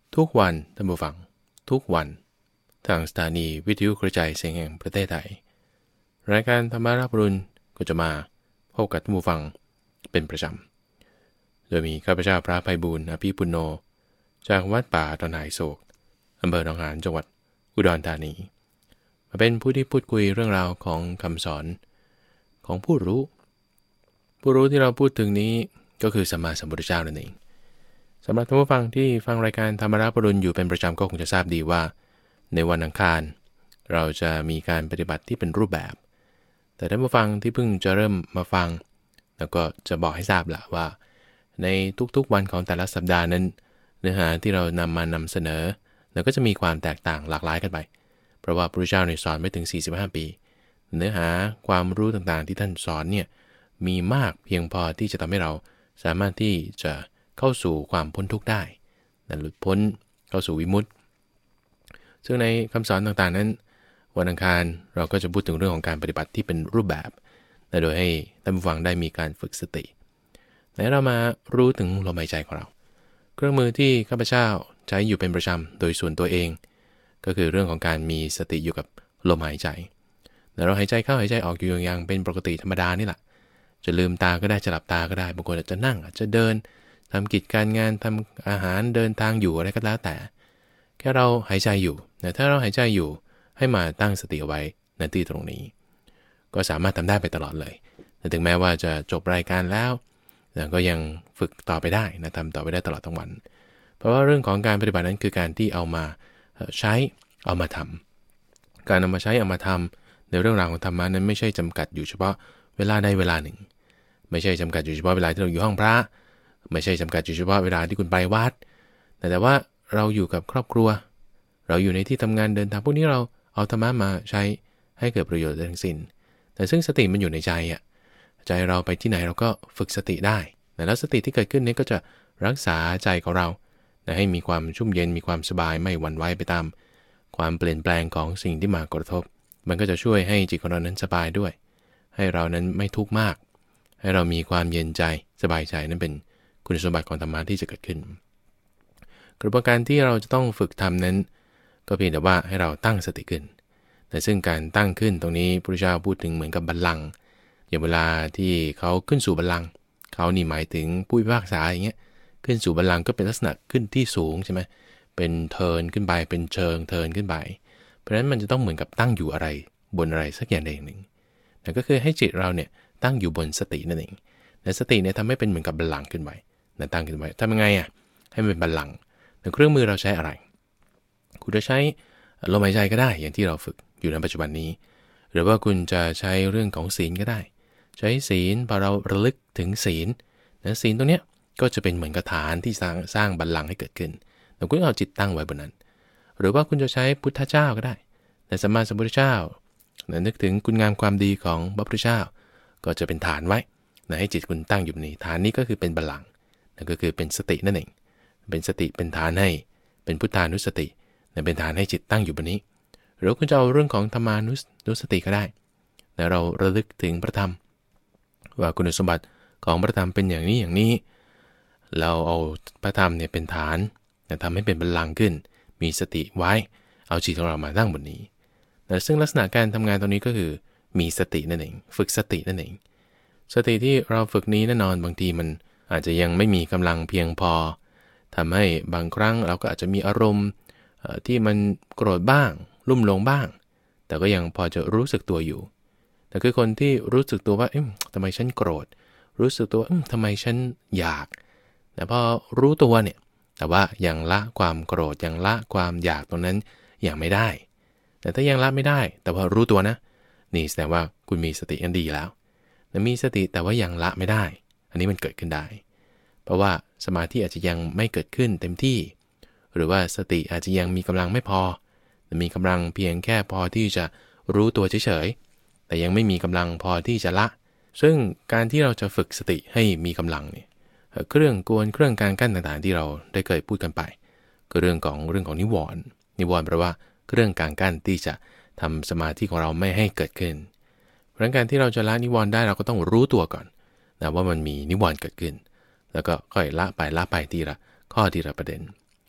ทุกวันท่านผู้ฟังทุกวันทางสถานีวิทยุกระจายเสียงแห่งประเทศไทยรายการธรรมาราบรุณก็จะมาพบกับท่านผู้ฟังเป็นประจำโดยมีข้าพเจ้าพระไพบูลย์อภิปุณโญจากวัดป่าดอนหายโศกอำเภอหนองหานจังหวัดอุดรธานีมาเป็นผู้ที่พูดคุยเรื่องราวของคำสอนของผู้รู้ที่เราพูดถึงนี้ก็คือสัมมาสัมพุทธเจ้านั่นเองสำหรับท่านผู้ฟังที่ฟังรายการธรรมาราบรุณอยู่เป็นประจำก็คงจะทราบดีว่าในวันอังคารเราจะมีการปฏิบัติที่เป็นรูปแบบแต่ท่านผู้ฟังที่เพิ่งจะเริ่มมาฟังแล้วก็จะบอกให้ทราบละว่าในทุกๆวันของแต่ละสัปดาห์นั้นเนื้อหาที่เรานำเสนอแล้วก็จะมีความแตกต่างหลากหลายกันไปเพราะว่าพระพุทธเจ้าสอนไม่ถึง45ปีเนื้อหาความรู้ต่างๆที่ท่านสอนเนี่ยมีมากเพียงพอที่จะทำให้เราสามารถที่จะเข้าสู่ความพ้นทุกข์ได้หลุดพ้นเข้าสู่วิมุตติซึ่งในคำสอนต่างๆนั้นวันอังคารเราก็จะพูดถึงเรื่องของการปฏิบัติที่เป็นรูปแบบโดยให้ท่านผู้ฟังได้มีการฝึกสติและเรามารู้ถึงลมหายใจของเราเครื่องมือที่ข้าพเจ้าใช้อยู่เป็นประจำโดยส่วนตัวเองก็คือเรื่องของการมีสติอยู่กับลมหายใจแต่เราหายใจเข้าหายใจออกอยู่อย่างเป็นปกติธรรมดานี่แหละจะลืมตาก็ได้จะหลับตาก็ได้บางคนอาจจะนั่งอาจจะเดินทำกิจการงานทำอาหารเดินทางอยู่อะไรก็แล้วแต่แค่เราหายใจอยู่นะถ้าเราหายใจอยู่ให้มาตั้งสติเอาไว้ในที่ตรงนี้ก็สามารถทำได้ไปตลอดเลยแต่ถึงแม้ว่าจะจบรายการแล้วก็ยังฝึกต่อไปได้นะทำต่อไปได้ตลอดทั้งวันเพราะว่าเรื่องของการปฏิบัตินั้นคือการที่เอามาใช้เอามาทำการเอามาใช้เอามาทำในเรื่องราวของธรรมะนั้นไม่ใช่จำกัดอยู่เฉพาะเวลาใดเวลาหนึ่งไม่ใช่จำกัดอยู่เฉพาะเวลาที่เราอยู่ห้องพระไม่ใช่จำกัดอยู่เฉพาะเวลาที่คุณไปวัดแต่ว่าเราอยู่กับครอบครัวเราอยู่ในที่ทำงานเดินทางพวกนี้เราเอาธรรมะมาใช้ให้เกิดประโยชน์ทั้งสิ้นแต่ซึ่งสติมันอยู่ในใจใจเราไปที่ไหนเราก็ฝึกสติได้แล้วสติที่เกิดขึ้นนี้ก็จะรักษาใจของเราให้มีความชุ่มเย็นมีความสบายไม่หวั่นไหวไปตามความเปลี่ยนแปลงของสิ่งที่มากระทบมันก็จะช่วยให้จิตของเรานั้นสบายด้วยให้เรานั้นไม่ทุกข์มากให้เรามีความเย็นใจสบายใจนั่นเป็นคุณสมบัติของธรรมะที่จะเกิดขึ้นกระบวนการที่เราจะต้องฝึกทำนั้นก็เพียงแต่ว่าให้เราตั้งสติขึ้นแต่ซึ่งการตั้งขึ้นตรงนี้พระพุทธเจ้าพูดถึงเหมือนกับบัลลังก์อย่างเวลาที่เขาขึ้นสู่บัลลังก์เขานี่หมายถึงผู้พิพากษาอย่างเงี้ยขึ้นสู่บัลลังก์ก็เป็นลักษณะขึ้นที่สูงใช่ไหมเป็นเทิร์นขึ้นไปเป็นเชิงเทิร์นขึ้นไปเพราะฉะนั้นมันจะต้องเหมือนกับตั้งอยู่อะไรบนอะไรสักอย่างใดอย่างหนึ่งนั่นก็คือให้จิตเราเนี่ยตั้งอยู่บนสตินั่นเองและสติเนี่ยทำให้เป็นเหมือนกับบัลลังก์ขึ้นไปตั้งขึ้นไปทำยังไงให้มันเป็นบัลลังก์เครื่องมือเราใช้อะไรคุณจะใช้ลมหายใจก็ได้อย่างที่เราฝึกอยู่ในปัจจุบันนี้หรือว่าคุณจะใช้เรื่องของศีลก็ได้ใช้ศีลพอเราระลึกถึงศีลนะศีลตรงเนี้ยก็จะเป็นเหมือนกระฐานที่สร้างบัลลังก์ให้เกิดขึ้นแล้วคุณเอาจิตตั้งไว้บนนั้นหรือว่าคุณจะใช้พุทธเจ้าก็ได้แต่สัมมาสัมพุทธเจ้านึกถึงคุณงามความดีของพระพุทธเจ้าก็จะเป็นฐานไว้ให้จิตคุณตั้งอยู่ในฐานนี้ก็คือเป็นบัลลังก์นั่นก็คือเป็นสตินั่นเองเป็นสติเป็นฐานให้เป็นพุทธานุสติเป็นฐานให้จิตตั้งอยู่บนนี้หรือคุณจะเอาเรื่องของธรรมานุสติก็ได้แต่เราระลึกถึงพระธรรมว่าคุณสมบัติของพระธรรมเป็นอย่างนี้อย่างนี้เราเอาพระธรรมเนี่ยเป็นฐานทำให้เป็นบัลลังก์ขึ้นมีสติไว้เอาจิตของเรามาตั้งบนนี้ซึ่งลักษณะการทำงานตรงนี้ก็คือมีสตินั่นเองฝึกสตินั่นเองสติที่เราฝึกนี้แน่นอนบางทีมันอาจจะยังไม่มีกำลังเพียงพอทำให้บางครั้งเราก็อาจจะมีอารมณ์ที่มันโกรธบ้างลุ่มหลงบ้างแต่ก็ยังพอจะรู้สึกตัวอยู่แต่คือคนที่รู้สึกตัวว่าทำไมฉันโกรธรู้สึกตัวทำไมฉันอยากแต่พอรู้ตัวเนี่ยแต่ว่ายังละความโกรธยังละความอยากตรงนั้นยังไม่ได้แต่ถ้ายังละไม่ได้แต่ว่ารู้ตัวนะนี่แสดงว่าคุณมีสติอันดีแล้วแต่มีสติแต่ว่ายังละไม่ได้อันนี้มันเกิดขึ้นได้เพราะว่าสมาธิอาจจะยังไม่เกิดขึ้นเต็มที่หรือว่าสติอาจจะยังมีกำลังไม่พอมีกำลังเพียงแค่พอที่จะรู้ตัวเฉยๆแต่ยังไม่มีกำลังพอที่จะละซึ่งการที่เราจะฝึกสติให้มีกำลังเนี่ยเครื่องกวนเครื่องการกั้นต่างๆที่เราได้เคยพูดกันไปก็เรื่องของนิวรณ์แปลว่าเครื่องการกั้นที่จะทำสมาธิของเราไม่ให้เกิดขึ้นเพราะการที่เราจะละนิวรณ์ได้เราก็ต้องรู้ตัวก่อนนะว่ามันมีนิวรณ์เกิดขึ้นแล้วก็ค่อยละไปทีละข้อทีละประเด็น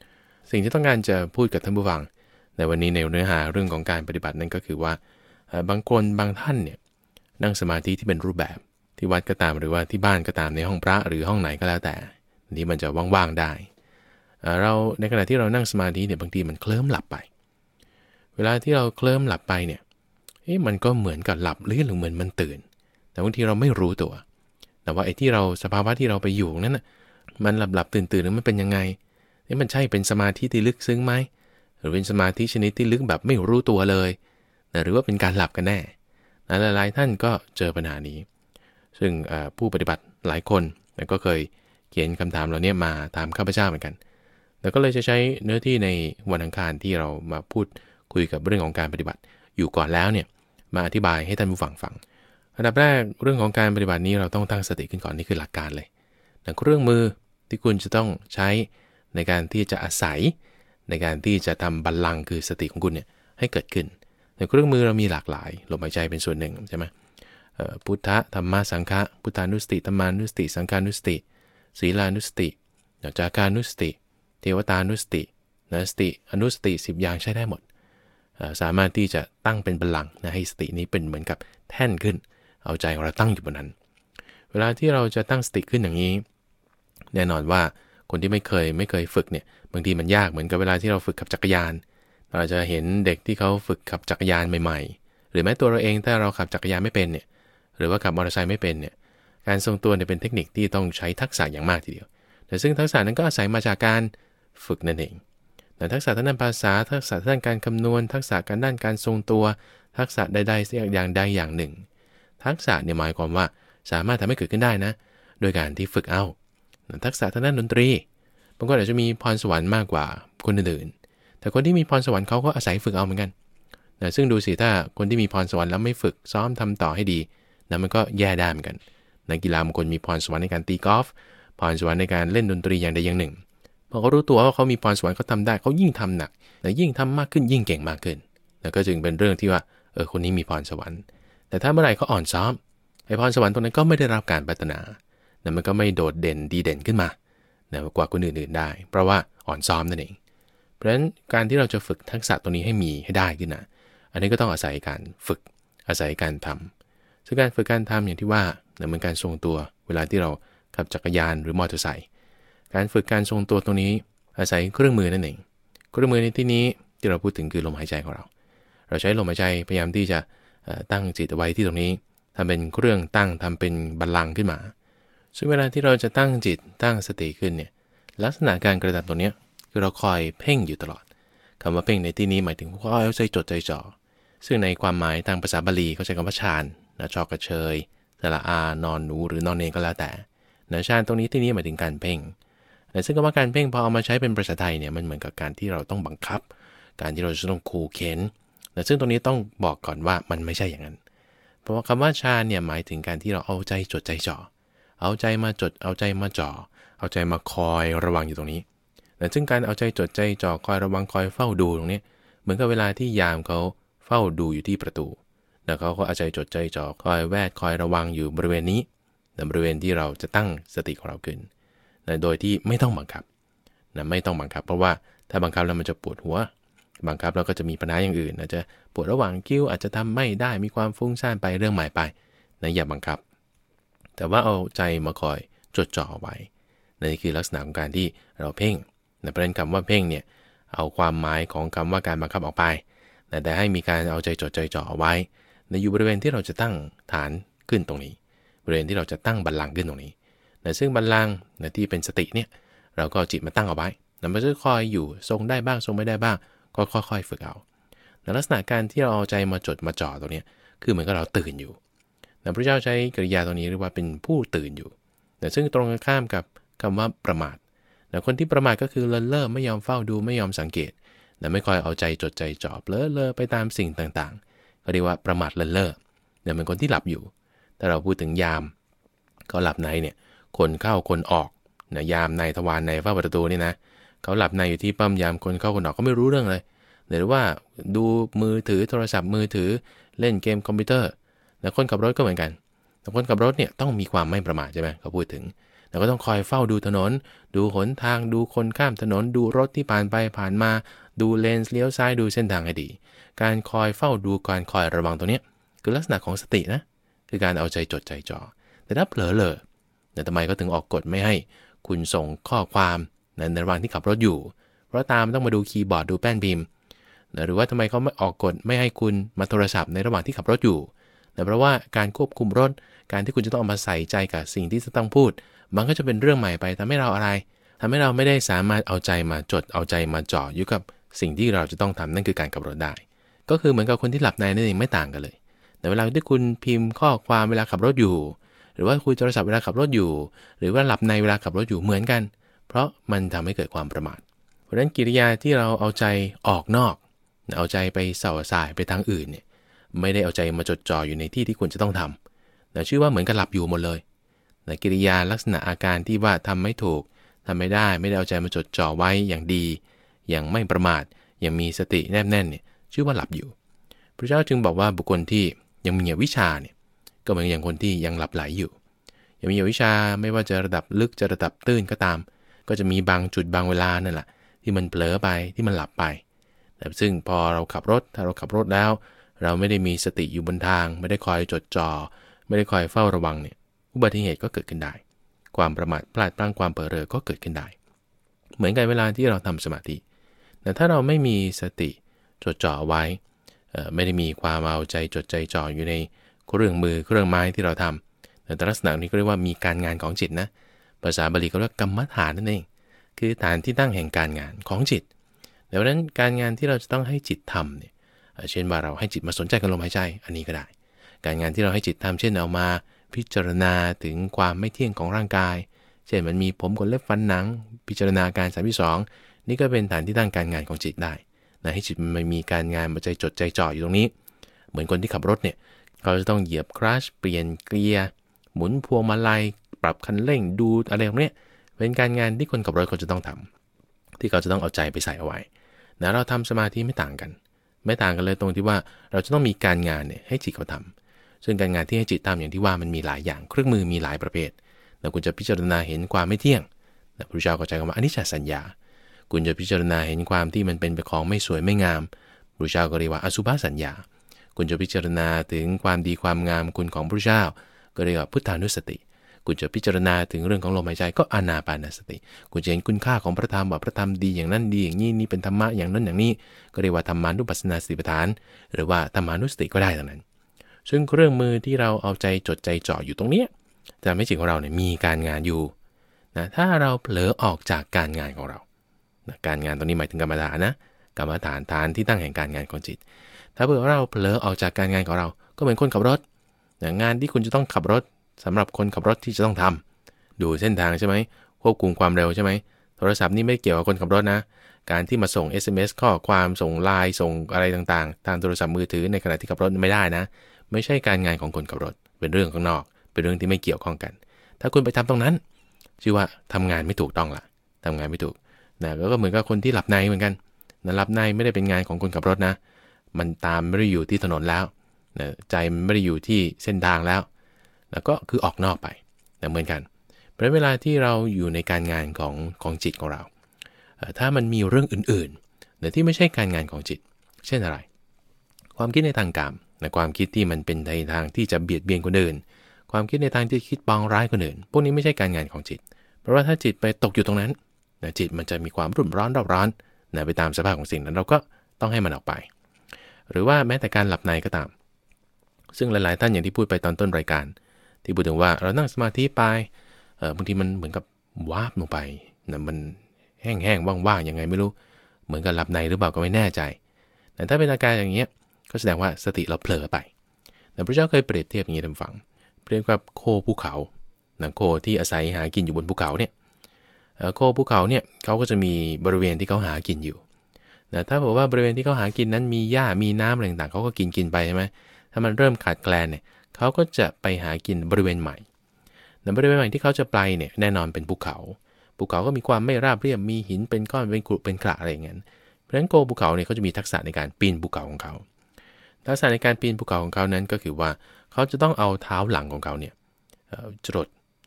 สิ่งที่ต้องการจะพูดกับท่านผู้ฟังในวันนี้ในเนื้อหาเรื่องของการปฏิบัตินั่นก็คือว่าบางคนบางท่านเนี่ยนั่งสมาธิที่เป็นรูปแบบที่วัดก็ตามหรือว่าที่บ้านก็ตามในห้องพระหรือห้องไหนก็แล้วแต่นี่มันจะว่างๆได้เราในขณะที่เรานั่งสมาธิเนี่ยบางทีมันเคลิ้มหลับไปเวลาที่เราเคลิ้มหลับไปเนี่ยมันก็เหมือนกับหลับหรือเหมือนมันตื่นแต่บางทีเราไม่รู้ตัวแต่ว่าไอ้ที่เราสภาวะที่เราไปอยู่นั้นน่ะมันหลับตื่นหรือมันเป็นยังไงมันใช่เป็นสมาธิที่ลึกซึ้งไหมหรือเป็นสมาธิชนิดที่ลึกแบบไม่รู้ตัวเลยหรือว่าเป็นการหลับกันแน่หลายๆท่านก็เจอปัญหานี้ซึ่งผู้ปฏิบัติหลายคนก็เคยเขียนคำถามเหล่านี้มาตามข้าพเจ้าเหมือนกันแล้วก็เลยจะใช้เนื้อที่ในวันอังคารที่เรามาพูดคุยกับเรื่องของการปฏิบัติอยู่ก่อนแล้วเนี่ยมาอธิบายให้ท่านผู้ฟังฟังอันดับแรกเรื่องของการปฏิบัตินี้เราต้องตั้งสติขึ้นก่อนนี่คือหลักการเลยแต่เครื่องมือที่คุณจะต้องใช้ในการที่จะอาศัยในการที่จะทำบัลลังก์คือสติของคุณเนี่ยให้เกิดขึ้นในเครื่องมือเรามีหลากหลายลมหายใจเป็นส่วนหนึ่งใช่ไหมพุทธะธรรมะสังฆะพุทธานุสติธัมมานุสติสังฆานุสติศีลานุสติจากานุสติเทวตานุสติสติอนุสติ10อย่างใช้ได้หมดสามารถที่จะตั้งเป็นบัลลังก์นะให้สตินี้เป็นเหมือนกับแท่นขึ้นเอาใจของเราตั้งอยู่บนนั้นเวลาที่เราจะตั้งสติขึ้นอย่างนี้แน่นอนว่าคนที่ไม่เคยฝึกเนี่ยบางทีมันยากเหมือนกับเวลาที่เราฝึกขับจักรยานเราจะเห็นเด็กที่เขาฝึกขับจักรยานใหม่ๆหรือแม้ตัวเราเองถ้าเราขับจักรยานไม่เป็นเนี่ยหรือว่าขับมอเตอร์ไซค์ไม่เป็นเนี่ยการทรงตัวเนี่ยเป็นเทคนิคที่ต้องใช้ทักษะอย่างมากทีเดียวแต่ซึ่งทักษะนั้นก็อาศัยมาจากการฝึกนั่นเองแต่ทักษะทางด้านภาษาทักษะด้านการคำนวณทักษะด้านการทรงตัวทักษะใดๆสักอย่างใดอย่างหนึ่งทักษะเนี่ยหมายความว่าสามารถทำให้เกิดขึ้นได้นะโดยการที่ฝึกเอาทักษะทางด้านดนตรีบางคนอาจจะมีพรสวรรค์มากกว่าคนอื่นๆแต่คนที่มีพรสวรรค์เขาก็อาศัยฝึกเอาเหมือนกันซึ่งดูสิถ้าคนที่มีพรสวรรค์แล้วไม่ฝึกซ้อมทำต่อให้ดีมันก็แย่ได้เหมือนกันนักกีฬาบางคนมีพรสวรรค์ในการตีกอล์ฟพรสวรรค์ในการเล่นดนตรีอย่างใดอย่างหนึ่งพอเขารู้ตัวว่าเขามีพรสวรรค์เขาทำได้เขายิ่งทำหนักแต่ยิ่งทำมากขึ้นยิ่งเก่งมากขึ้นแล้วก็จึงเป็นเรื่องที่ว่าคนนี้มีพรสวรรค์แต่ถ้าเมื่อไหร่เขาอ่อนซ้อมไอ้พรสวรรค์ตรงนั้นก็ไม่ได้รับการพัฒนามันก็ไม่โดดเด่นดีเด่นขึ้นมากว่าคนอื่นๆได้เพราะว่าอ่อนซ้อมนั่นเองเพราะฉะนั้นการที่เราจะฝึกทักษะตรงนี้ให้มีให้ได้ขึ้นอันนี้ก็ต้องอาศัยการฝึกอาศัยการทำซึ่งการฝึกการทำอย่างที่ว่าเหมือนการทรงตัวเวลาที่เราขับจักรยานหรือมอเตอร์ไซค์การฝึกการทรงตัวตรงนี้อาศัยเครื่องมือนั่นเองเครื่องมือในที่นี้ที่เราพูดถึงคือลมหายใจของเราใช้ลมหายใจพยายามที่จะตั้งจิตไว้ที่ตรงนี้ทำเป็นเครื่องตั้งทำเป็นบัลลังก์ขึ้นมาซึ่งเวลาที่เราจะตั้งจิตตั้งสติขึ้นเนี่ยลักษณะการกระทำตรงนี้คือเราคอยเพ่งอยู่ตลอดคำว่าเพ่งในที่นี้หมายถึงคอยเอาใจจดใจจ่อซึ่งในความหมายทางภาษาบาลีเขาใช้คำว่าฌานชอกระเชยสระอานอนหนูหรือนอนเนก็แล้วแต่ฌานตรงนี้ที่นี้หมายถึงการเพ่งแต่ซึ่งคำว่าการเพ่งพอเอามาใช้เป็นภาษาไทยเนี่ยมันเหมือนกับการที่เราต้องบังคับการที่เราจะต้องขู่เข็นแต่ซึ่งตรงนี้ต้องบอกก่อนว่ามันไม่ใช่อย่างนั้นเพราะว่าคำว่าฌานเนี่ยหมายถึงการที่เราเอาใจจดใจจ่อเอาใจมาจดเอาใจมาจ่อเอาใจมาคอยระวังอยู่ตรงนี้แต่ซึ่งการเอาใจจดใจจ่อคอยระวังคอยเฝ้าดูตรงนี้เหมือนกับเวลาที่ยามเขาเฝ้าดูอยู่ที่ประตูแล้วเขาก็เอาใจจดใจจ่อคอยแวดคอยระวังอยู่บริเวณนี้ในบริเวณที่เราจะตั้งสติของเราขึ้นโดยที่ไม่ต้องบังคับไม่ต้องบังคับเพราะว่าถ้าบังคับแล้วมันจะปวดหัวบังคับแล้วก็จะมีปัญหาอย่างอื่นอาจจะปวดระหว่างคิ้วอาจจะทำไม่ได้มีความฟุ้งซ่านไปเรื่องใหม่ไปอย่าบังคับแต่ว่าเอาใจมาคอยจดจ่อไว้นี่คือลักษณะของการที่เราเพ่งประเด็นคำว่าเพ่งเนี่ยเอาความหมายของคำว่าการบังคับออกไปแต่ให้มีการเอาใจจดใจจ่อไว้อยู่บริเวณที่เราจะตั้งฐานขึ้นตรงนี้บริเวณที่เราจะตั้งบัลลังก์ขึ้นตรงนี้ซึ่งบัลลังก์ที่เป็นสติเนี่ยเราก็จิตมาตั้งเอาไว้มันจะคอยอยู่ทรงได้บ้างทรงไม่ได้บ้างก็ค่อยๆฝึกเอาลักษณะการที่เราเอาใจมาจดมาจ่อตรงนี้คือเหมือนกับเราตื่นอยู่พระเจ้าใช้กริยาตรงนี้เรียกว่าเป็นผู้ตื่นอยู่ซึ่งตรงกันข้ามกับคำว่าประมาทคนที่ประมาทก็คือเลินเล่อไม่ยอมเฝ้าดูไม่ยอมสังเกตไม่คอยเอาใจจดใจจ่อเผลอเลอไปตามสิ่งต่างๆก็เรียกว่าประมาทเลินเล่อเป็นคนที่หลับอยู่ถ้าเราพูดถึงยามก็หลับในเนี่ยคนเข้าคนออกยามในทวารในเฝ้าประตูนี่นะเขาหลับในอยู่ที่ป้อมยามคนเข้าคนออกก็ไม่รู้เรื่องเลยหรือว่าดูมือถือโทรศัพท์มือถือเล่นเกมคอมพิวเตอร์คนขับรถก็เหมือนกันแต่คนขับรถเนี่ยต้องมีความไม่ประมาทใช่ไหมเขาพูดถึงแล้วก็ต้องคอยเฝ้าดูถนนดูหนทางดูคนข้ามถนนดูรถที่ผ่านไปผ่านมาดูเลนส์เลี้ยวซ้ายดูเส้นทางให้ดีการคอยเฝ้าดูการคอยระวังตรงนี้คือลักษณะของสตินะคือการเอาใจจดใจจ่อแต่ถ้าเผลอเลยแต่ทำไมก็ถึงออกกฎไม่ให้คุณส่งข้อความในระหว่างที่ขับรถอยู่เพราะตามต้องมาดูคีย์บอร์ดดูแป้นพิมพ์หรือว่าทำไมเขาไม่ออกกฎไม่ให้คุณมาโทรศัพท์ในระหว่างที่ขับรถอยู่เพราะว่าการควบคุมรถการที่คุณจะต้องเอามาใส่ใจกับสิ่งที่จะต้องพูดมันก็จะเป็นเรื่องใหม่ไปทำให้เราอะไรทำให้เราไม่ได้สามารถเอาใจมาจดเอาใจมาจ่ออยู่กับสิ่งที่เราจะต้องทำนั่นคือการขับรถได้ก็คือเหมือนกับคนที่หลับในนั่นเองไม่ต่างกันเลยแต่เวลาที่คุณพิมพ์ข้อความเวลาขับรถอยู่หรือว่าคุยโทรศัพท์เวลาขับรถอยู่หรือว่าหลับในเวลาขับรถอยู่เหมือนกันเพราะมันทำให้เกิดความประมาทเพราะฉะนั้นกิริยาที่เราเอาใจออกนอกเอาใจไปเส่าสายไปทางอื่นเนี่ยไม่ได้เอาใจมาจดจ่ออยู่ในที่ที่ควรจะต้องทำชื่อว่าเหมือนกับหลับอยู่หมดเลยกิริยาลักษณะอาการที่ว่าทำไม่ถูกทำไม่ได้เอาใจมาจดจ่อไว้อย่างดีอย่างไม่ประมาทยังมีสติแนบแน่นเนี่ยชื่อว่าหลับอยู่พระเจ้าจึงบอกว่าบุคคลที่ยังมีวิชาเนี่ยก็เหมือนอย่างคนที่ยังหลับไหลอยู่ยังมีวิชาไม่ว่าจะระดับลึกจะระดับตื้นก็ตามก็จะมีบางจุดบางเวลานั่นแหละที่มันเผลอไปที่มันหลับไปแต่ซึ่งพอเราขับรถถ้าเราขับรถแล้วเราไม่ได้มีสติอยู่บนทางไม่ได้คอยจดจ่อไม่ได้คอยเฝ้าระวังเนี่ยอุบัติเหตุก็เกิดขึ้นได้ความประมาทพลาดพลั้งความเผลอเรอก็เกิดขึ้นได้เหมือนกันเวลาที่เราทำสมาธิแต่ถ้าเราไม่มีสติจดจ่อไว้ไม่ได้มีความเอาใจจดใจจ่ออยู่ในเครื่องมือเครื่องไม้ที่เราทำแต่ลักษณะนี้ก็เรียกว่ามีการงานของจิตนะภาษาบาลีก็เรียกกรรมฐานนั่นเองคือฐานที่ตั้งแห่งการงานของจิตดังนั้นการงานที่เราจะต้องให้จิตทำเนี่ยเช่นว่าเราให้จิตมาสนใจกับลมหายใจอันนี้ก็ได้การงานที่เราให้จิตทำเช่นเอามาพิจารณาถึงความไม่เที่ยงของร่างกายเช่นมันมีผมขนเล็บฟันหนังพิจารณาการ32นี่ก็เป็นฐานที่ตั้งการงานของจิตได้นะให้จิตมันมีการงานมาใจจดใจจ่ออยู่ตรงนี้เหมือนคนที่ขับรถเนี่ยเขาจะต้องเหยียบคลัตช์เปลี่ยนเกียร์หมุนพวงมาลัยปรับคันเร่งดูอะไรพวกนี้เป็นการงานที่คนขับรถเขาจะต้องทำที่เขาจะต้องเอาใจไปใส่เอาไว้นะเราทำสมาธิไม่ต่างกันเลยตรงที่ว่าเราจะต้องมีการงานเนี่ยให้จิตเขาทำซึ่งการงานที่ให้จิตทำอย่างที่ว่ามันมีหลายอย่างเครื่องมือมีหลายประเภทแล้วคุณจะพิจารณาเห็นความไม่เที่ยงพระพุทธเจ้าก็ใช้คำว่าอนิจจสัญญาคุณจะพิจารณาเห็นความที่มันเป็นของไม่สวยไม่งามพระพุทธเจ้าก็เรียกว่าอสุภสัญญาคุณจะพิจารณาถึงความดีความงามคุณของพระพุทธเจ้าก็เรียกว่าพุทธานุสติคุณจะพิจารณาถึงเรื่องของลมหายใจก็อานาปานสติคุณจะเห็นคุณค่าของพระธรรมว่าพระธรรมดีอย่างนั้นดีอย่างนี้นี่เป็นธรรมะอย่างนั้นอย่างนี้ก็เรียกว่าธรรมานุปัสสนาสติปัฏฐานหรือว่าธรรมานุสติก็ได้ทั้งนั้นซึ่งเครื่องมือที่เราเอาใจจดใจจ่ออยู่ตรงนี้จะทำให้จิตของเราเนี่ยมีการงานอยู่นะถ้าเราเผลอออกจากการงานของเรานะการงานตรงนี้หมายถึงกรรมฐานนะกรรมฐานฐานที่ตั้งแห่งการงานของจิตถ้าเผื่อเราเผลอออกจากการงานของเราก็เหมือนคนขับรถนะงานที่คุณจะต้องขับรถสำหรับคนขับรถที่จะต้องทำดูเส้นทางใช่ไหมควบคุมความเร็วใช่ไหมโทรศัพท์นี่ไม่เกี่ยวกับคนขับรถนะการที่มาส่ง SMS ข้อความส่งไลน์ส่งอะไรต่างๆทางโทรศัพท์มือถือในขณะที่ขับรถไม่ได้นะไม่ใช่การงานของคนขับรถเป็นเรื่องข้างนอกเป็นเรื่องที่ไม่เกี่ยวข้องกันถ้าคุณไปทำตรงนั้นชื่อว่าทำงานไม่ถูกต้องละทำงานไม่ถูกนะก็เหมือนกับคนที่หลับในเหมือนกันนะหลับในไม่ได้เป็นงานของคนขับรถนะมันตามไม่ได้อยู่ที่ถนนแล้วนะใจมันไม่ได้อยู่ที่เส้นทางแล้วก็คือออกนอกไปนะเหมือนกันเพราะเวลาที่เราอยู่ในการงานของจิตของเราถ้ามันมีเรื่องอื่นๆนะที่ไม่ใช่การงานของจิตเช่นอะไรความคิดในทางกามนะความคิดที่มันเป็นในทางที่จะเบียดเบียนคนอื่นความคิดในทางที่คิดปองร้ายคนอื่นพวกนี้ไม่ใช่การงานของจิตเพราะว่าถ้าจิตไปตกอยู่ตรงนั้นนะจิตมันจะมีความรุ่มร้อนเร่าร้อนนะไปตามสภาพของสิ่งนั้นเราก็ต้องให้มันออกไปหรือว่าแม้แต่การหลับในก็ตามซึ่งหลายๆท่านอย่างที่พูดไปตอนต้นรายการที่พูดถึงว่าเรานั่งสมาธิไปบางทีมันเหมือนกับวาบลงไปนะมันแห้งๆว่างๆยังไงไม่รู้เหมือนกับหลับในหรือเปล่าก็ไม่แน่ใจแต่ถ้าเป็นอาการอย่างเงี้ยก็แสดงว่าสติเราเผลอไปแต่พระเจ้าเคยเปรียบเทียบอย่างนี้ท่านฟังเปรียบกับโคภูเขานะโคที่อาศัยหากินอยู่บนภูเขาเนี่ยโคภูเขาเนี่ยเขาก็จะมีบริเวณที่เขาหากินอยู่นะถ้าบอกว่าบริเวณที่เขาหากินนั้นมีหญ้ามีน้ำอะไรต่างๆเขาก็กินไปใช่ไหมถ้ามันเริ่มขาดแคลนเนี่ยเขาก็จะไปหากินบริเวณใหม่ในบริเวณใหม่ที่เขาจะไปเนี่ยแน่นอนเป็นภูเขาก็มีความไม่ราบเรียบมีหินเป็นก้อนเป็นกรุเป็นกระอะไรอย่างเงี้ยเพราะฉะนั้นโคภูเขาเนี่ยเขาจะมีทักษะในการปีนภูเขาของเขาทักษะในการปีนภูเขาของเขานั้นก็คือว่าเขาจะต้องเอาเท้าหลังของเขาเนี่ยจรด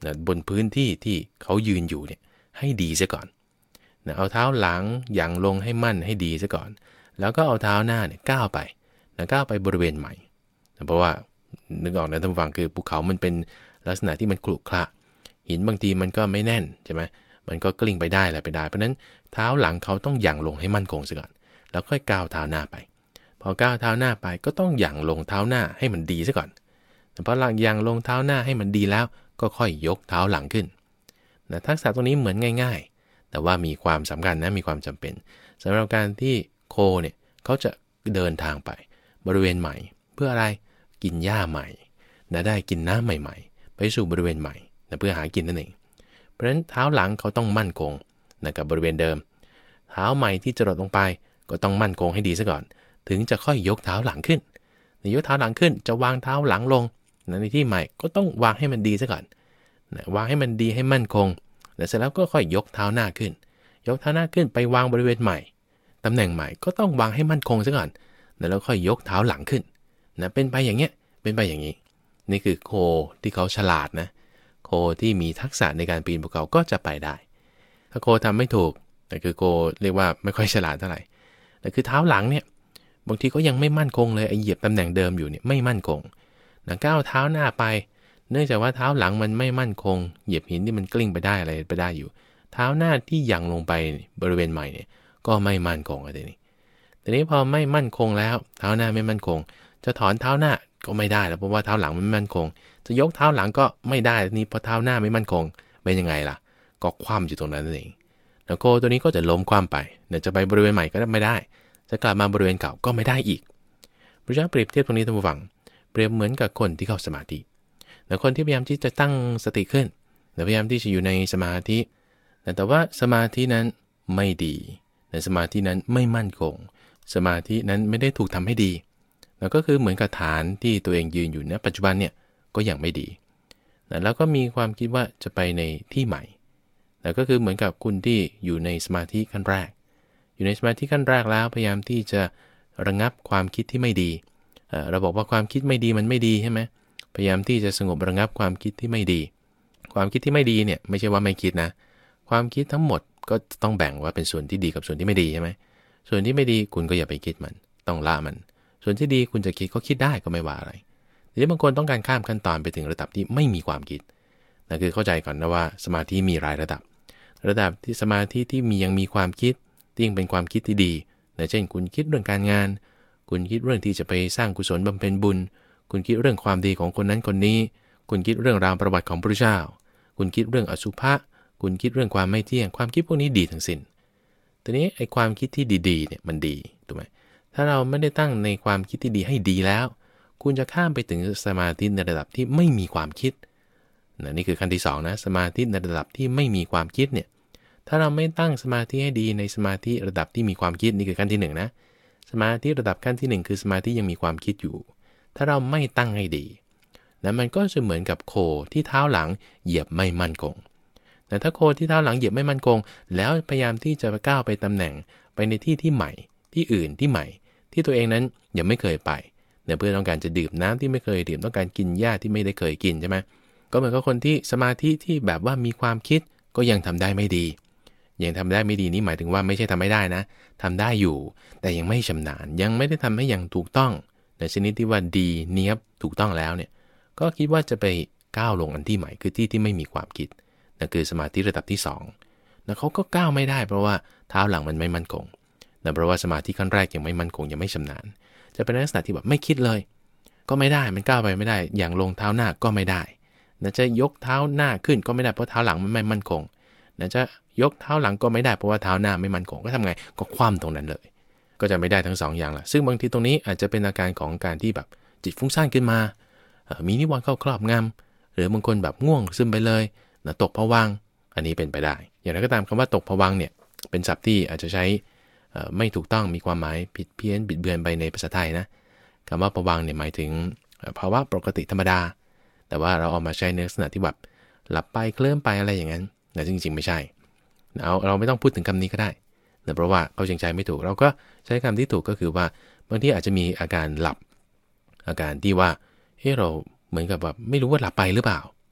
นะบนพื้นที่ที่เขายืนอยู่เนี่ยให้ดีซะก่อนนะเอาเท้าหลังอย่างลงให้มั่นให้ดีซะก่อนแล้วก็เอาเท้าหน้าเนี่ยก้าวไปนะก้าวไปบริเวณใหม่นะเพราะว่านึกออกนะท่านผู้ฟังคือภูเขามันเป็นลักษณะที่มันขรุขระหินบางทีมันก็ไม่แน่นใช่ไหมมันก็กลิ้งไปได้อะไรไปได้เพราะนั้นเท้าหลังเขาต้องหยั่งลงให้มั่นคงซะก่อนแล้วค่อยก้าวเท้าหน้าไปพอก้าวเท้าหน้าไปก็ต้องหยั่งลงเท้าหน้าให้มันดีซะก่อนแต่พอหลังหยั่งลงเท้าหน้าให้มันดีแล้วก็ค่อยยกเท้าหลังขึ้นนะทักษะตรงนี้เหมือนง่ายๆแต่ว่ามีความสำคัญนะมีความจำเป็นสำหรับการที่โคเนี่ยเขาจะเดินทางไปบริเวณใหม่เพื่ออะไรกินหญ้าใหม่นะได้กินน้ำใหม่ๆไปสู่บริเวณใหม่นะเพื่อหากินนั่นเองเพราะฉะนั้นเท้าหลังเขาต้องมั่นคงนะกับบริเวณเดิมเท้าใหม่ที่จะหลดลงไปก็ต้องมั่นคงให้ดีซะก่อนถึงจะค่อยยกเท้าหลังขึ้นยกเท้าหลังขึ้นจะวางเท้าหลังลงในที่ใหม่ก็ต้องวางให้มันดีซะก่อนวางให้มันดีให้มั่นคงแล้วเสร็จแล้วก็ค่อยยกเท้าหน้าขึ้นยกเท้าหน้าขึ้นไปวางบริเวณใหม่ตำแหน่งใหม่ก็ต้องวางให้มั่นคงซะก่อนแล้วค่อยยกเท้าหลังขึ้นเป็นไปอย่างเงี้ยเป็นไปอย่างนี้นี่คือโคที่เขาฉลาดนะโคที่มีทักษะในการปีนภูเขาก็จะไปได้ถ้าโคทำไม่ถูกแต่คือโคเรียกว่าไม่ค่อยฉลาดเท่าไหร่แต่คือเท้าหลังเนี่ยบางทีก็ยังไม่มั่นคงเลยเหยียบตำแหน่งเดิมอยู่เนี่ยไม่มั่นคงก้าวเท้าหน้าไปเนื่องจากว่าเท้าหลังมันไม่มั่นคงเหยียบหินที่มันกลิ้งไปได้อะไรไปได้อยู่เท้าหน้าที่ยังลงไปบริเวณใหม่เนี่ยก็ไม่มั่นคงอะไรนี่ทีนี้พอไม่มั่นคงแล้วเท้าหน้าไม่มั่นคงจะถอนเท้าหน้าก็ไม่ได้แล้วเพราะว่าเท้าหลังมันไม่มั่นคงจะยกเท้าหลังก็ไม่ได้นี่พอเท้าหน้าไม่มั่นคงเป็นยังไงล่ะก็คว่ำอยู่ตรงนั้นนั่นเองแล้วโคตัวนี้ก็จะล้มคว่ำไปจะไปบริเวณใหม่ก็ไม่ได้จะกลับมาบริเวณเก่าก็ไม่ได้อีกพระเจ้าเปรียบเทียบตรงนี้ท่านผู้ฟังเปรียบเหมือนกับคนที่เข้าสมาธิแต่คนที่พยายามที่จะตั้งสติขึ้นพยายามที่จะอยู่ในสมาธิแต่ว่าสมาธินั้นไม่ดีในสมาธินั้นไม่มั่นคงสมาธินั้นไม่ได้ถูกทำให้ดีแล้วก็คือเหมือนกับฐานที่ตัวเองยืนอยู่ณปัจจุบันเนี่ยก็ยังไม่ดีแล้วก็มีความคิดว่าจะไปในที่ใหม่แล้วก็คือเหมือนกับคุณที่อยู่ในสมาธิขั้นแรกอยู่ในสมาธิขั้นแรกแล้วพยายามที่จะระงับความคิดที่ไม่ดีเราบอกว่าความคิดไม่ดีมันไม่ดีใช่ไหมพยายามที่จะสงบระงับความคิดที่ไม่ดีความคิดที่ไม่ดีเนี่ยไม่ใช่ว่าไม่คิดนะความคิดทั้งหมดก็ต้องแบ่งว่าเป็นส่วนที่ดีกับส่วนที่ไม่ดีใช่ไหมส่วนที่ไม่ดีคุณก็อย่าไปคิดมันต้องละมันส่วนที่ดีคุณจะคิดก็คิดได้ก็ไม่ว่าอะไรทีนี้บางคนต้องการข้ามขั้นตอนไปถึงระดับที่ไม่มีความคิดนั่นคือเข้าใจก่อนนะว่าสมาธิมีหลายระดับที่สมาธิที่ยังมีความคิดที่ยังเป็นความคิดที่ดีเช่นคุณคิดเรื่องการงานคุณคิดเรื่องที่จะไปสร้างกุศลบำเพ็ญบุญคุณคิดเรื่องความดีของคนนั้นคนนี้คุณคิดเรื่องราวประวัติของพระพุทธเจ้าคุณคิดเรื่องอสุภะคุณคิดเรื่องความไม่เที่ยงความคิดพวกนี้ดีทั้งสิ้นทีนี้ไอ้ความคิดที่ดีๆเนี่ยมันดีถูกไหมถ้าเราไม่ได้ตั้งในความคิดที่ดีให้ดีแล้วคุณจะข้ามไปถึงสมาธิในระดับที่ไม่มีความคิดนี่คือขั้นที่2นะสมาธิในระดับที่ไม่มีความคิดเนี่ยถ้าเราไม่ตั้งสมาธิให้ดีในสมาธิระดับที่มีความคิดนี่คือขั้นที่1นะสมาธิระดับขั้นที่1คือสมาธิยังมีความคิดอยู่ถ้าเราไม่ตั้งให้ดีมันก็จะเหมือนกับโคที่เท้าหลังเหยียบไม่มั่นคงแต่ถ้าโคที่เท้าหลังเหยียบไม่มั่นคงแล้วพยายามที่จะก้าวไปตำแหน่งไปในที่ใหม่ที่อื่นที่ใหม่ที่ตัวเองนั้นยังไม่เคยไปเพื่อต้องการจะดื่มน้ำที่ไม่เคยดื่มต้องการกินหญ้าที่ไม่ได้เคยกินใช่ไหมก็เหมือนกับคนที่สมาธิที่แบบว่ามีความคิดก็ยังทำได้ไม่ดียังทำได้ไม่ดีนี่หมายถึงว่าไม่ใช่ทำไม่ได้นะทำได้อยู่แต่ยังไม่ชำนาญยังไม่ได้ทำให้อย่างถูกต้องในชนิดที่ว่าดีเนียบถูกต้องแล้วเนี่ยก็คิดว่าจะไปก้าวลงอันที่ใหม่คือที่ไม่มีความคิดนั่นคือสมาธิระดับที่2แล้วเขาก็ก้าวไม่ได้เพราะว่าเท้าหลังมันไม่มั่นคงเพราะว่าสมาธิขั้นแรกยังไม่มั่นคงยังไม่ชำนาญจะเป็นลักษณะที่แบบไม่คิดเลยก็ไม่ได้มันก้าวไปไม่ได้อย่างลงเท้าหน้าก็ไม่ได้จะยกเท้าหน้าขึ้นก็ไม่ได้เพราะเท้าหลังมันไม่มั่นคงจะยกเท้าหลังก็ไม่ได้เพราะว่าเท้าหน้าไม่มั่นคงก็ทำไงก็คว่ำตรงนั้นเลยก็จะไม่ได้ทั้ง2อย่างละซึ่งบางทีตรงนี้อาจจะเป็นอาการของการที่แบบจิตฟุ้งซ่านขึ้นมามีนิวรณ์เข้าครอบงำหรือบางคนแบบง่วงซึมไปเลยตกภวังค์อันนี้เป็นไปได้อย่างไรก็ตามคำว่าตกภวังค์เนี่ยเป็นศัพท์ที่อาจจะใช้ไม่ถูกต้องมีความหมายผิดเพี้ยนบิดเบือนไปในภาษาไทยนะคำว่าภวังค์เนี่ยหมายถึงภาวะปกติธรรมดาแต่ว่าเราเอามาใช้ในลักษณะที่แบบหลับไปเคลิ้มไปอะไรอย่างนั้นแต่จริงๆไม่ใช่เราไม่ต้องพูดถึงคำนี้ก็ได้เพราะว่าเขาใช้ไม่ถูกเราก็ใช้คำที่ถูกก็คือว่าบางทีอาจจะมีอาการหลับอาการที่ว่าเราเหมือนกับแบบไม่รู้ว่าหลับไปหรือเปล่า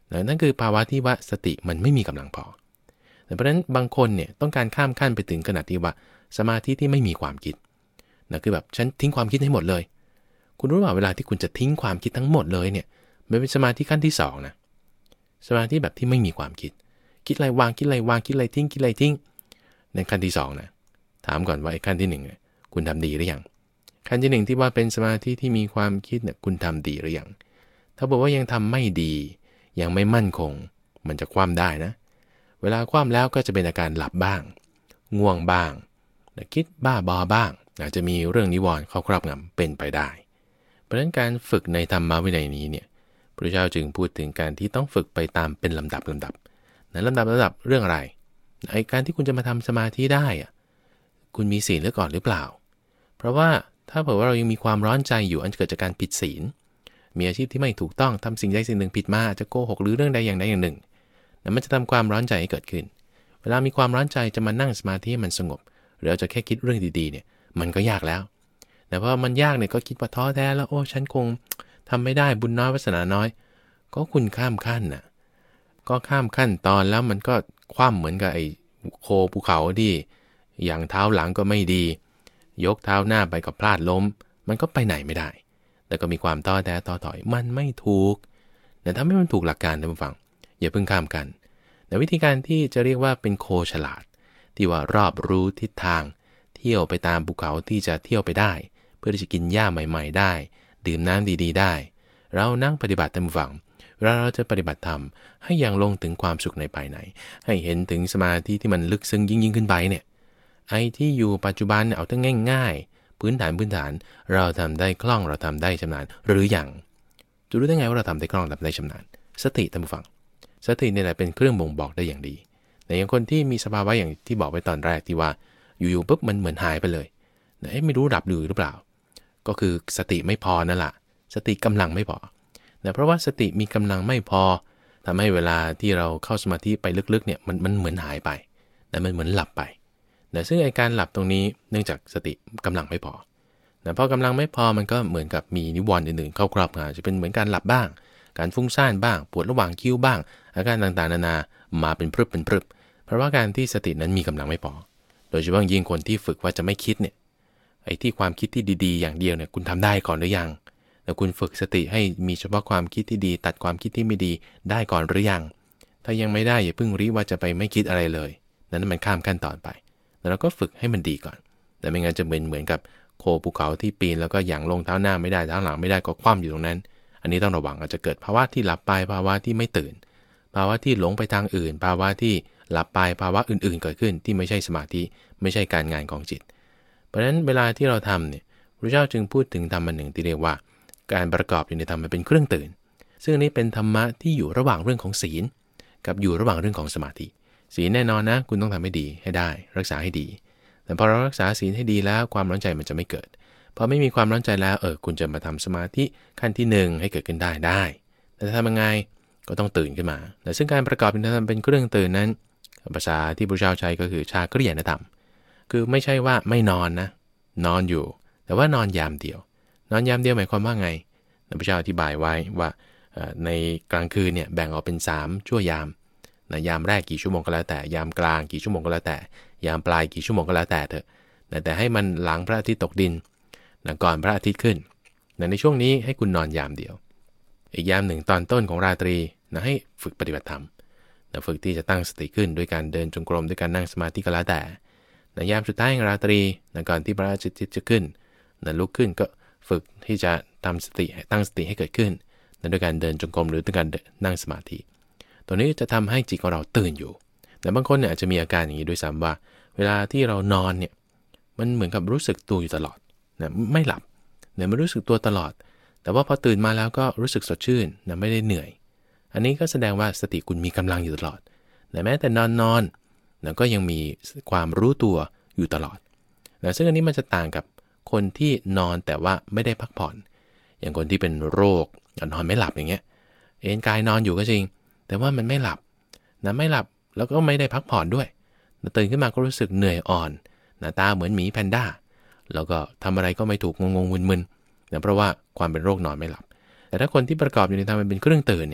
นั่นคือภาวะที่ว่าสติมันไม่มีกำลังพอเพราะฉะนั้นบางคนเนี่ยต้องการข้ามขั้นไปถึงขนาดที่ว่าสมาธิที่ไม่มีความคิดคือแบบฉันทิ้งความคิดให้หมดเลยคุณรู้ว่าเวลาที่คุณจะทิ้งความคิดทั้งหมดเลยเนี่ยมันเป็นสมาธิขั้นที่2นะสมาธิแบบที่ไม่มีความคิดคิดอะไรวางคิดอะไรวางคิดอะไรทิ้งคิดอะไรทิ้งในขั้นที่2นะถามก่อนว่าไอ้ขั้นที่1เนี่ยคุณทำดีหรือยังขั้นที่1ที่ว่าเป็นสมาธิที่มีความคิดเนี่ยคุณทำดีหรือยังถ้าบอกว่ายังทำไม่ดียังไม่มั่นคงมันจะคว่ำได้นะเวลาคว่ำแล้วก็จะเป็นอาการหลับบ้างง่วงบ้างคิดบ้าบอบ้างอาจจะมีเรื่องนิวรณ์เข้าครอบงำเป็นไปได้เพราะฉะนั้นการฝึกในธรรมวินัยนี้เนี่ยพระเจ้าจึงพูดถึงการที่ต้องฝึกไปตามเป็นลำดับในลำดับเรื่องอะไรไอ้การที่คุณจะมาทำสมาธิได้อะคุณมีศีลก่อนหรือเปล่าเพราะว่าถ้าเผื่อว่าเรายังมีความร้อนใจอยู่อันเกิดจากการผิดศีลมีอาชีพที่ไม่ถูกต้องทำสิ่งใดสิ่งหนึ่งผิดมาจะโกหกหรือเรื่องใดอย่างใดอย่างหนึ่งนั้นมันจะทำความร้อนใจให้เกิดขึ้นเวลามีความร้อนใจจะมานั่งสมาธิให้มันสงบหรือเราจะแค่คิดเรื่องดีๆเนี่ยมันก็ยากแล้วแต่พอมันยากเนี่ยก็คิดว่าท้อแท้แล้วโอ้ฉันคงทำไม่ได้บุญน้อยวาสนาน้อยก็คุณข้ามขั้นน่ะก็ข้ามขั้นตอนแล้วมันก็คว่ำเหมือนกับไอ้โคภูเขาที่อย่างเท้าหลังก็ไม่ดียกเท้าหน้าไปก็พลาดล้มมันก็ไปไหนไม่ได้แล้วก็มีความท้อแท้ท้อถอยมันไม่ถูกแต่ถ้าไม่มันถูกหลักการท่านผู้ฟังอย่าเพิ่งข้ามกันแต่วิธีการที่จะเรียกว่าเป็นโคฉลาดที่ว่ารอบรู้ทิศทางเที่ยวไปตามภูเขาที่จะเที่ยวไปได้เพื่อที่จะกินหญ้าใหม่ๆได้ดื่มน้ำดีๆได้เรานั่งปฏิบัติตามฝังเราจะปฏิบัติธรรมให้ยังลงถึงความสุขในภายในให้เห็นถึงสมาธิที่มันลึกซึ้งยิ่งขึ้นไปเนี่ยไอ้ที่อยู่ปัจจุบันเอาตั้งง่ายๆพื้นฐานเราทำได้คล่องเราทำได้ชำนาญหรือยังจะรู้ได้ไงว่าเราทำได้คล่องทำได้ชำนาญสติตามฝังสตินี่แหละเป็นเครื่องบ่งบอกได้อย่างดีแต่อย่างคนที่มีสภาวะอย่างที่บอกไว้ตอนแรกที่ว่าอยู่ๆปุ๊บมันเหมือนหายไปเลยไม่รู้ดับหรือเปล่าก็คือสติไม่พอนั่นแหละสติกำลังไม่พอเพราะว่าสติมีกำลังไม่พอทำให้เวลาที่เราเข้าสมาธิไปลึกๆเนี่ยมันเหมือนหายไปมันเหมือนหลับไปซึ่งไอ้การหลับตรงนี้เนื่องจากสติกำลังไม่พอพอกำลังไม่พอมันก็เหมือนกับมีนิวรณ์อื่นๆเข้าครอบงำจะเป็นเหมือนการหลับบ้างการฟุ้งซ่านบ้างปวดระหว่างคิ้วบ้างอาการต่างๆนานามาเป็นพรึบเพราะว่าการที่สตินั้นมีกำลังไม่พอโดยเฉพาะยิ่งคนที่ฝึกว่าจะไม่คิดเนี่ยไอ้ที่ความคิดที่ดีๆอย่างเดียวเนี่ยคุณทำได้ก่อนหรือยังแต่คุณฝึกสติให้มีเฉพาะความคิดที่ดีตัดความคิดที่ไม่ดีได้ก่อนหรือยังถ้ายังไม่ได้อย่าเพิ่งรีบว่าจะไปไม่คิดอะไรเลยนั้นมันข้ามขั้นตอนไปแล้วเราก็ฝึกให้มันดีก่อนแต่ไม่งั้นจะเหมือนกับโคภูเขาที่ปีนแล้วก็หยั่งลงเท้าหน้าไม่ได้เท้าหลังไม่ได้ก็คว่ำอยู่ตรงนั้นอันนี้ต้องระวังอาจจะเกิดภาวะที่หลับไปภาวะที่ไม่ตื่นภาวะที่หลงไปทางอื่นภาวะที่หลับไปภาวะอื่นๆเกิดขึ้นที่ไม่ใช่สมาธิไม่ใช่การงานของจิตเพราะฉะนั้นเวลาที่เราทำเนี่ยพระเจ้าจึงพูดถึงธรรมอันหนึ่งที่เรียกว่าการประกอบอยู่ในธรรมมันเป็นเครื่องตื่นซึ่งนี้เป็นธรรมะที่อยู่ระหว่างเรื่องของศีลกับอยู่ระหว่างเรื่องของสมาธิศีลแน่นอนนะคุณต้องทำให้ดีให้ได้รักษาให้ดีแต่พอเรารักษาศีลให้ดีแล้วความร้อนใจมันจะไม่เกิดพอไม่มีความร้อนใจแล้วคุณจะมาทำสมาธิขั้นที่1ให้เกิดขึ้นได้แต่ทำยังไงก็ต้องตื่นขึ้นมาแต่ซึ่งการประกอบเป็นธรรมเป็นเครื่องตื่นนั้นภาษาที่พระเจ้าใช้ก็คือชากริยานธรรมคือไม่ใช่ว่าไม่นอนนะนอนอยู่แต่ว่านอนยามเดียวนอนยามเดียวหมายความว่าไงพระเจ้าอธิบายไว้ว่าในกลางคืนเนี่ยแบ่งออกเป็น3ชั่วยามยามแรกกี่ชั่วโมงก็แล้วแต่ยามกลางกี่ชั่วโมงก็แล้วแต่ยามปลายกี่ชั่วโมงก็แล้วแต่เถอะแต่ให้มันหลังพระอาทิตย์ตกดินก่อนพระอาทิตย์ขึ้นในช่วงนี้ให้คุณนอนยามเดียวอีกยามหนึ่งตอนต้นของราตรีให้ฝึกปฏิบัติธรรมฝึกที่จะตั้งสติขึ้นด้วยการเดินจงกรมด้วยการนั่งสมาธิก็แล้วแต่ยามสุดท้ายของราตรีก่อนที่พระอาทิตย์จะขึ้นลุกขึ้นก็ฝึกที่จะทำสติตั้งสติให้เกิดขึ้นด้วยการเดินจงกรมหรือด้วยการนั่งสมาธิตัวนี้จะทำให้จิตของเราตื่นอยู่แต่บางคนเนี่ยอาจจะมีอาการอย่างนี้ด้วยซ้ำว่าเวลาที่เรานอนเนี่ยมันเหมือนกับรู้สึกตัวอยู่ตลอดไม่หลับมันรู้สึกตัวตลอดแต่ว่าพอตื่นมาแล้วก็รู้สึกสดชื่นไม่ได้เหนื่อยอันนี้ก็แสดงว่าสติคุณมีกำลังอยู่ตลอดแต่แม้แต่นอนก็ยังมีความรู้ตัวอยู่ตลอดซึ่งอันนี้มันจะต่างกับคนที่นอนแต่ว่าไม่ได้พักผ่อนอย่างคนที่เป็นโรคนอนไม่หลับอย่างเงี้ยเอนกายนอนอยู่ก็จริงแต่ว่ามันไม่หลับไม่หลับแล้วก็ไม่ได้พักผ่อนด้วยตื่นขึ้นมาก็รู้สึกเหนื่อยอ่อนหน้าตาเหมือนหมีแพนด้าแล้วก็ทำอะไรก็ไม่ถูกงงๆมึนๆเพราะว่าความเป็นโรคนอนไม่หลับแต่ถ้าคนที่ประกอบอยู่ในธรรมมันเป็นเครื่องตื่นเนี่ย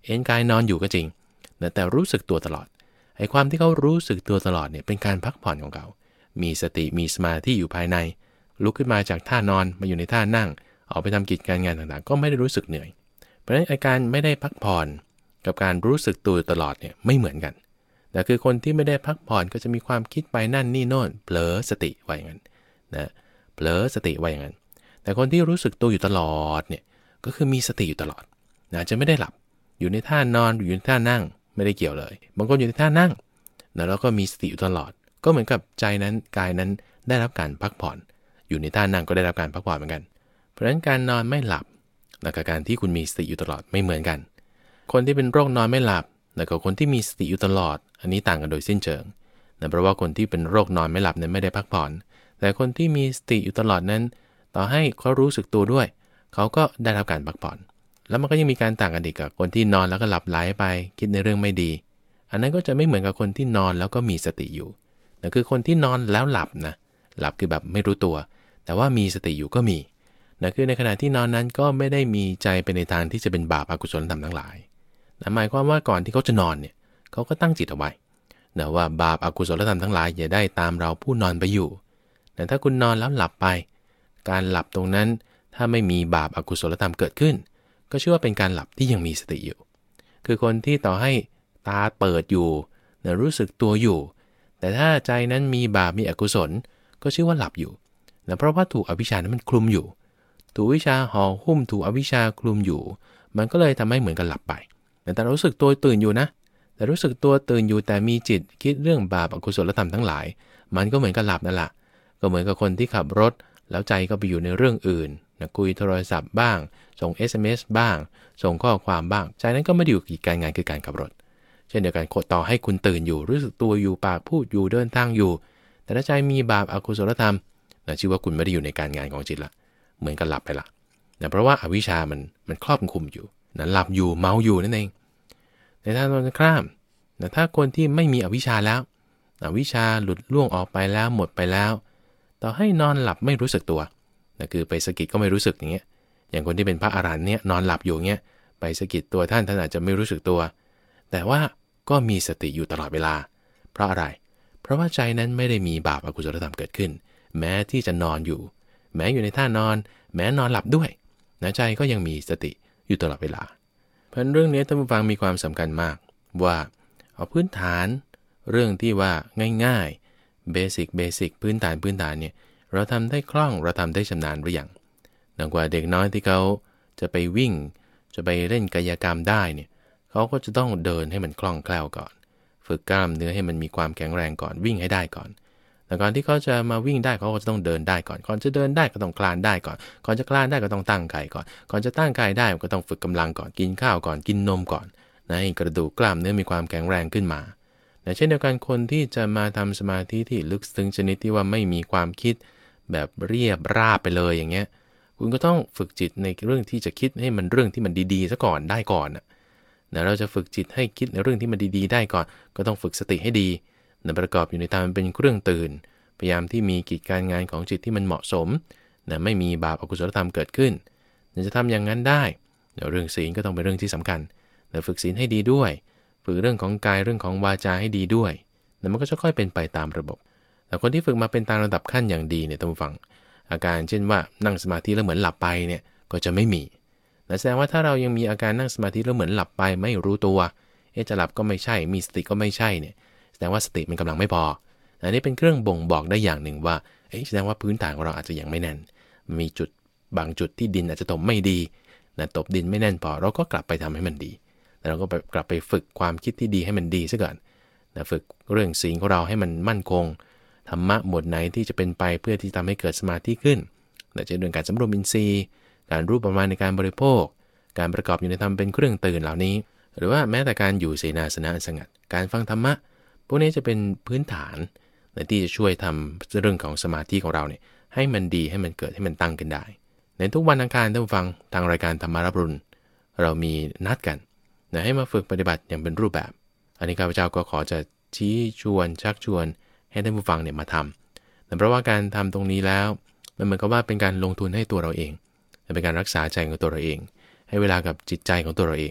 เอนกายนอนอยู่ก็จริงแต่รู้สึกตัวตลอดไอ้ความที่เขารู้สึกตัวตลอดเนี่ยเป็นการพักผ่อนของเขามีสติมีสมาธิอยู่ภายในลุกขึ้นมาจากท่านอนมาอยู่ในท่านั่งออกไปทำกิจการงานต่างๆก็ไม่ได้รู้สึกเหนื่อยเพราะฉะนั้นอาการไม่ได้พักผ่อนกับการรู้สึกตัวตลอดเนี่ยไม่เหมือนกันแต่คือคนที่ไม่ได้พักผ่อนก็จะมีความคิดไปนั่นนี่โน่นเผลอสติไว้อย่างนั้นนะเผลอสติไว้อย่างนั้นแต่คนที่รู้สึกตัวอยู่ตลอดเนี่ยก็คือมีสติอยู่ตลอดนะจะไม่ได้หลับอยู่ในท่านอนอยู่ในท่านั่งไม่ได้เกี่ยวเลยบางคนอยู่ในท่านั่งนะแล้วก็มีสติอยู่ตลอดก็เหมือนกับใจนั้นกายนั้นได้รับการพักผ่อนอยู่ในท่านั่งก็ได้รับการพักผ่อนเหมือนกันเพราะฉะนั้นการนอนไม่หลับและกับการที่คุณมีสติอยู่ตลอดไม่เหมือนกันคนที่เป็นโรคนอนไม่หลับและกับคนที่มีสติอยู่ตลอดอันนี้ต่างกันโดยสิ้นเชิงนะเพราะว่าคนที่เป็นโรคนอนไม่หลับนั้นไม่ได้พักผ่อนแต่คนที่มีสติอยู่ตลอดนั้นต่อให้เขารู้สึกตัวด้วยเขาก็ได้รับการพักผ่อนแล้วมันก็ยังมีการต่างกันอีกกับคนที่นอนแล้วก็หลับไหลไปคิดในเรื่องไม่ดีอันนั้นก็จะไม่เหมือนกับคนที่นอนแล้วก็มีสติอยู่นั่นคือคนที่นอนแล้วหลับนะหลับคือแบบไม่รู้ตัวแต่ว่ามีสติอยู่ก็มีนั่นคือในขณะที่นอนนั้นก็ไม่ได้มีใจไปในทางที่จะเป็นบาปอกุศลธรรมทั้งหลายนั่นหมายความว่าก่อนที่เขาจะนอนเนี่ยเขาก็ตั้งจิตเอาไว้นะว่าบาปอกุศลธรรมทั้งหลายอย่าได้ตามเราผู้นอนไปอยู่แต่ถ้าคุณนอนแล้วหลับไปการหลับตรงนั้นถ้าไม่มีบาปอกุศลธรรมเกิดขึ้นก็ชื่อว่าเป็นการหลับที่ยังมีสติอยู่คือคนที่ต่อให้ตาเปิดอยู่นะรู้สึกตัวอยู่แต่ถ้าใจนั้นมีบาปมีอกุศลก็ชื่อว่าหลับอยู่นะเพราะว่าถูกอวิชชานั้นมันคลุมอยู่ถูกวิชาห่อหุ้มถูกอวิชชาคลุมอยู่มันก็เลยทำให้เหมือนกับหลับไปแต่รู้สึกตัวตื่นอยู่นะแต่รู้สึกตัวตื่นอยู่แต่มีจิตคิดเรื่องบาปอกุศลธรรมทั้งหลายมันก็เหมือนกับหลับนั่นแหละก็เหมือนกับคนที่ขับรถแล้วใจก็ไปอยู่ในเรื่องอื่นนะคุยโทรศัพท์บ้างส่ง SMS บ้างส่งข้อความบ้างใจนั้นก็ไม่ได้อยู่กับการงานคือการขับรถเช่นเดียวกันต่อให้คุณตื่นอยู่รู้สึกตัวอยู่ปากพูดอยู่เดินทางอยู่แต่ถ้าใจมีบาปอกุศลธรรมนะชื่อว่าคุณไม่ได้อยู่ในการงานของจิตละเหมือนกับหลับไปละนะเพราะว่าอวิชชามันครอบคุมอยู่นะหลับอยู่เมาอยู่นั่นเองในทางตรงข้ามนะถ้าคนที่ไม่มีอวิชชาแล้วอวิชชาหลุดล่วงออกไปแล้วหมดไปแล้วต่อให้นอนหลับไม่รู้สึกตัวนะคือไปสะกิดก็ไม่รู้สึกอย่างเงี้ยอย่างคนที่เป็นพระอรหันต์เนี่ยนอนหลับอยู่เงี้ยไปสะกิดตัวท่านอาจจะไม่รู้สึกตัวแต่ว่าก็มีสติอยู่ตลอดเวลาเพราะอะไรเพราะว่าใจนั้นไม่ได้มีบาปอกุศลธรรมเกิดขึ้นแม้ที่จะนอนอยู่แม้อยู่ในท่านอนแม้นอนหลับด้วยนะใจก็ยังมีสติอยู่ตลอดเวลาเพราะเรื่องนี้ท่านผู้ฟังมีความสำคัญมากว่าเอาพื้นฐานเรื่องที่ว่าง่ายๆเบสิกพื้นฐานเนี่ยเราทำได้คล่องเราทำได้ชำนาญหรือยังดังกว่าเด็กน้อยที่เขาจะไปวิ่งจะไปเล่นกายกรรมได้เนี่ยเขาก็จะต้องเดินให้มันคล่องแคล่วก่อนฝึกกล้ามเนื้อให้มันมีความแข็งแรงก่อนวิ่งให้ได้ก่อนแต่ก่อนที่เขาจะมาวิ่งได้เขาก็จะต้องเดินได้ก่อนจะเดินได้ก็ต้องคลานได้ก่อนจะคลานได้ก็ต้องตั้งกายก่อนจะตั้งกายได้ก็ต้องฝึกกำลังก่อนกินข้าวก่อนกินนมก่อนนะให้กระดูกกล้ามเนื้อมีความแข็งแรงขึ้นมาเช่นเดียวกันคนที่จะมาทำสมาธิที่ลึกซึ้งชนิดที่ว่าไม่มีความคิดแบบเรียบราบไปเลยอย่างเงี้ยคุณก็ต้องฝึกจิตในเรื่องที่จะคิดให้มันเรื่องที่มันดีๆซะก่อนได้ก่อนนะเราจะฝึกจิตให้คิดในเรื่องที่มันดีๆได้ก่อนก็ต้องฝึกสติให้ดีนะประกอบอยู่ในทางเป็นเครื่องตื่นพยายามที่มีกิจการงานของจิตที่มันเหมาะสมนะไม่มีบาปอกุศลธรรมเกิดขึ้นจะทำอย่างนั้นได้เรื่องศีลก็ต้องเป็นเรื่องที่สำคัญนะฝึกศีลให้ดีด้วยฝึกเรื่องของกายเรื่องของวาจาให้ดีด้วยนะมันก็จะค่อยเป็นไปตามระบบแต่คนที่ฝึกมาเป็นตามระดับขั้นอย่างดีเนี่ยต้องฟังอาการเช่นว่านั่งสมาธิแล้วเหมือนหลับไปเนี่ยก็จะไม่มีแสดงว่าถ้าเรายังมีอาการนั่งสมาธิแล้วเหมือนหลับไปไม่รู้ตัวจะหลับก็ไม่ใช่มีสติก็ไม่ใช่เนี่ยแสดงว่าสติมันกำลังไม่พออันนี้เป็นเครื่องบ่งบอกได้อย่างหนึ่งว่าแสดงว่าพื้นฐานของเราอาจจะยังไม่แน่นมีจุดบางจุดที่ดินอาจจะถมไม่ดีนะตบดินไม่แน่นพอเราก็กลับไปทำให้มันดีแล้วเราก็กลับไปฝึกความคิดที่ดีให้มันดีซะก่อนนะฝึกเรื่องศีลของเราให้มันมั่นคงธรรมะหมวดไหนที่จะเป็นไปเพื่อที่ทำให้เกิดสมาธิขึ้นแต่จะเรื่องการสำรวมอินทรีย์การรู้ประมาณในการบริโภคการประกอบอยู่ในธรรมเป็นเครื่องตื่นเหล่านี้หรือว่าแม้แต่การอยู่เสนาสนะสงัดการฟังธรรมะพวกนี้จะเป็นพื้นฐานที่จะช่วยทำเรื่องของสมาธิของเราเนี่ยให้มันดีให้มันเกิดให้มันตั้งขึ้นได้ในทุกวันอังคารท่านผู้ฟังทางรายการธรรมารับรุณเรามีนัดกันให้มาฝึกปฏิบัติอย่างเป็นรูปแบบอันนี้ข้าพเจ้าก็ขอจะชี้ชวนชักชวนให้ท่านผู้ฟังเนี่ยมาทำเพราะว่าการทำตรงนี้แล้วมันเหมือนกับว่าเป็นการลงทุนให้ตัวเราเองเป็นการรักษาใจของตัวเราเองให้เวลากับจิตใจของตัวเราเอง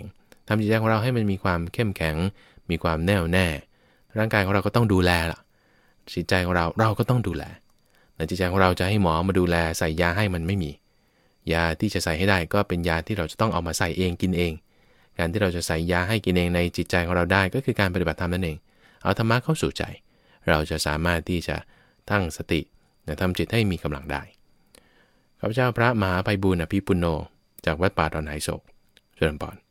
ทำจิตใจของเราให้มันมีความเข้มแข็งมีความแน่วแน่ร่างกายของเราก็ต้องดูแลล่ะจิตใจของเราก็ต้องดูแลแต่จิตใจของเราจะให้หมอมาดูแลใส่ยาให้มันไม่มียาที่จะใส่ให้ได้ก็เป็นยาที่เราจะต้องเอามาใส่เองกินเองการที่เราจะใส่ยาให้กินเองในจิตใจของเราได้ก็คือการปฏิบัติธรรมนั่นเองเอาธรรมะเข้าสู่ใจเราจะสามารถที่จะตั้งสติทำจิตให้มีกำลังได้ข้าพเจ้าพระมหาไพบูลย์อภิปุณโญจากวัดป่าดอนไหโศกเจริญพร